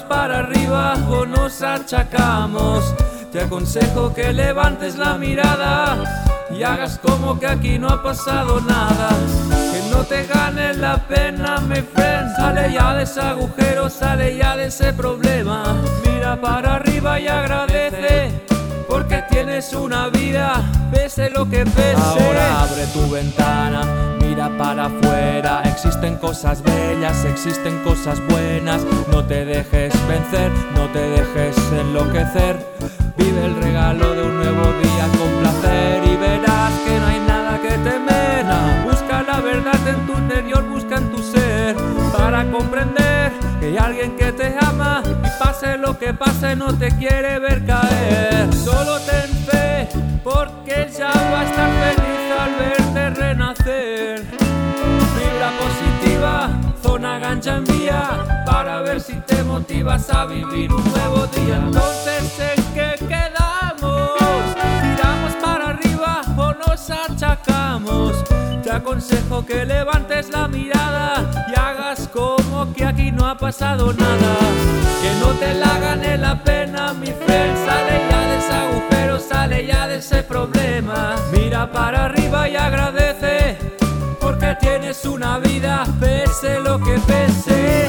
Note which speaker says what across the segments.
Speaker 1: para arriba o nos achacamos. Te aconsejo que levantes la mirada y hagas como que aquí no ha pasado nada. Que no te gane la pena, mi friend. Sale ya de ese agujero, sale ya de ese problema. Mira para arriba y agradece, porque tienes una vida, pese lo que pese.
Speaker 2: Ahora abre tu ventana, mira para afuera. Existen cosas bellas, existen cosas buenas. No te dejes vencer, no te dejes enloquecer. Vive el regalo de un nuevo día con placer y verás que no hay nada que temer. Busca la verdad en tu interior, busca en tu ser, para comprender que hay alguien que te ama y pase lo que pase no te quiere ver caer.
Speaker 1: Solo ten fe, porque ella va a estar feliz al verte renacer. Vibra positiva, zona gancha envía, para ver si te motivas a vivir un nuevo día. Entonces, ¿en qué quedamos? ¿Tiramos para arriba o nos achacamos? Te aconsejo que levantes la mirada y hagas como que aquí no ha pasado nada. Que no te la gane la pena, mi friend. Sale ya de ese agujero, sale ya de ese problema. Mira para arriba y agradece, porque tienes una vida, pese lo que pese.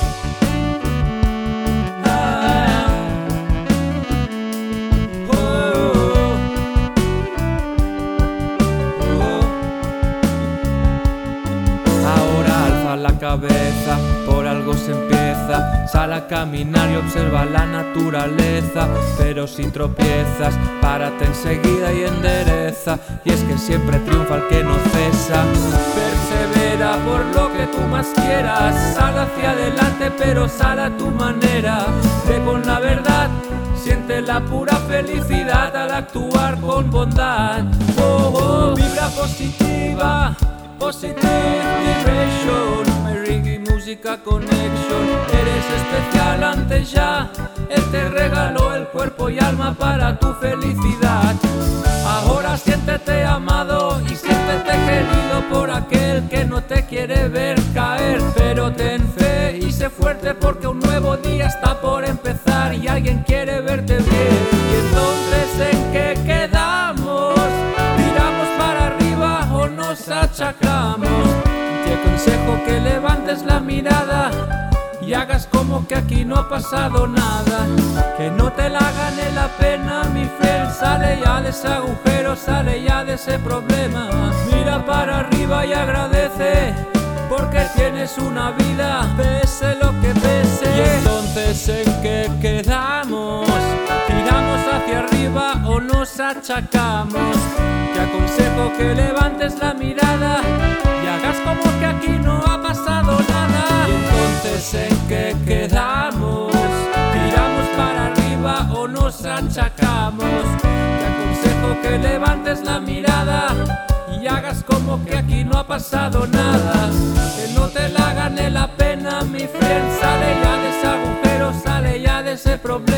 Speaker 2: La cabeza, por algo se empieza. Sal a caminar y observa la naturaleza. Pero si tropiezas, párate enseguida y endereza. Y es que siempre triunfa el que no cesa.
Speaker 1: Persevera por lo que tú más quieras. Sal hacia adelante, pero sal a tu manera. Ve con la verdad, siente la pura felicidad al actuar con bondad. Vibra positiva, positive vibration, My Reggae Música Connection. Eres especial ante ya, Él te regaló el cuerpo y alma para tu felicidad. Ahora siéntete amado y siéntete querido por aquel que no te quiere ver caer. Pero ten fe y sé fuerte, porque un nuevo día está por empezar y alguien quiere verte bien. Y entonces, ¿en qué quedamos? ¿Tiramos para arriba o nos achacamos? Te aconsejo que levantes la mirada y hagas como que aquí no ha pasado nada. Que no te la gane la pena, mi friend. Sale ya de ese agujero, sale ya de ese problema. Mira para arriba y agradece, porque tienes una vida, pese lo que pese.
Speaker 2: Y entonces, ¿en qué quedamos?
Speaker 1: ¿Tiramos hacia arriba o nos achacamos? Te aconsejo que levantes la mirada y hagas como que aquí no ha pasado nada.
Speaker 2: Y entonces, ¿en qué quedamos?
Speaker 1: ¿Tiramos para arriba o nos achacamos? Te aconsejo que levantes la mirada y hagas como que aquí no ha pasado nada. Que no te la gane la pena, mi friend. Sale ya de ese agujero, sale ya de ese problema.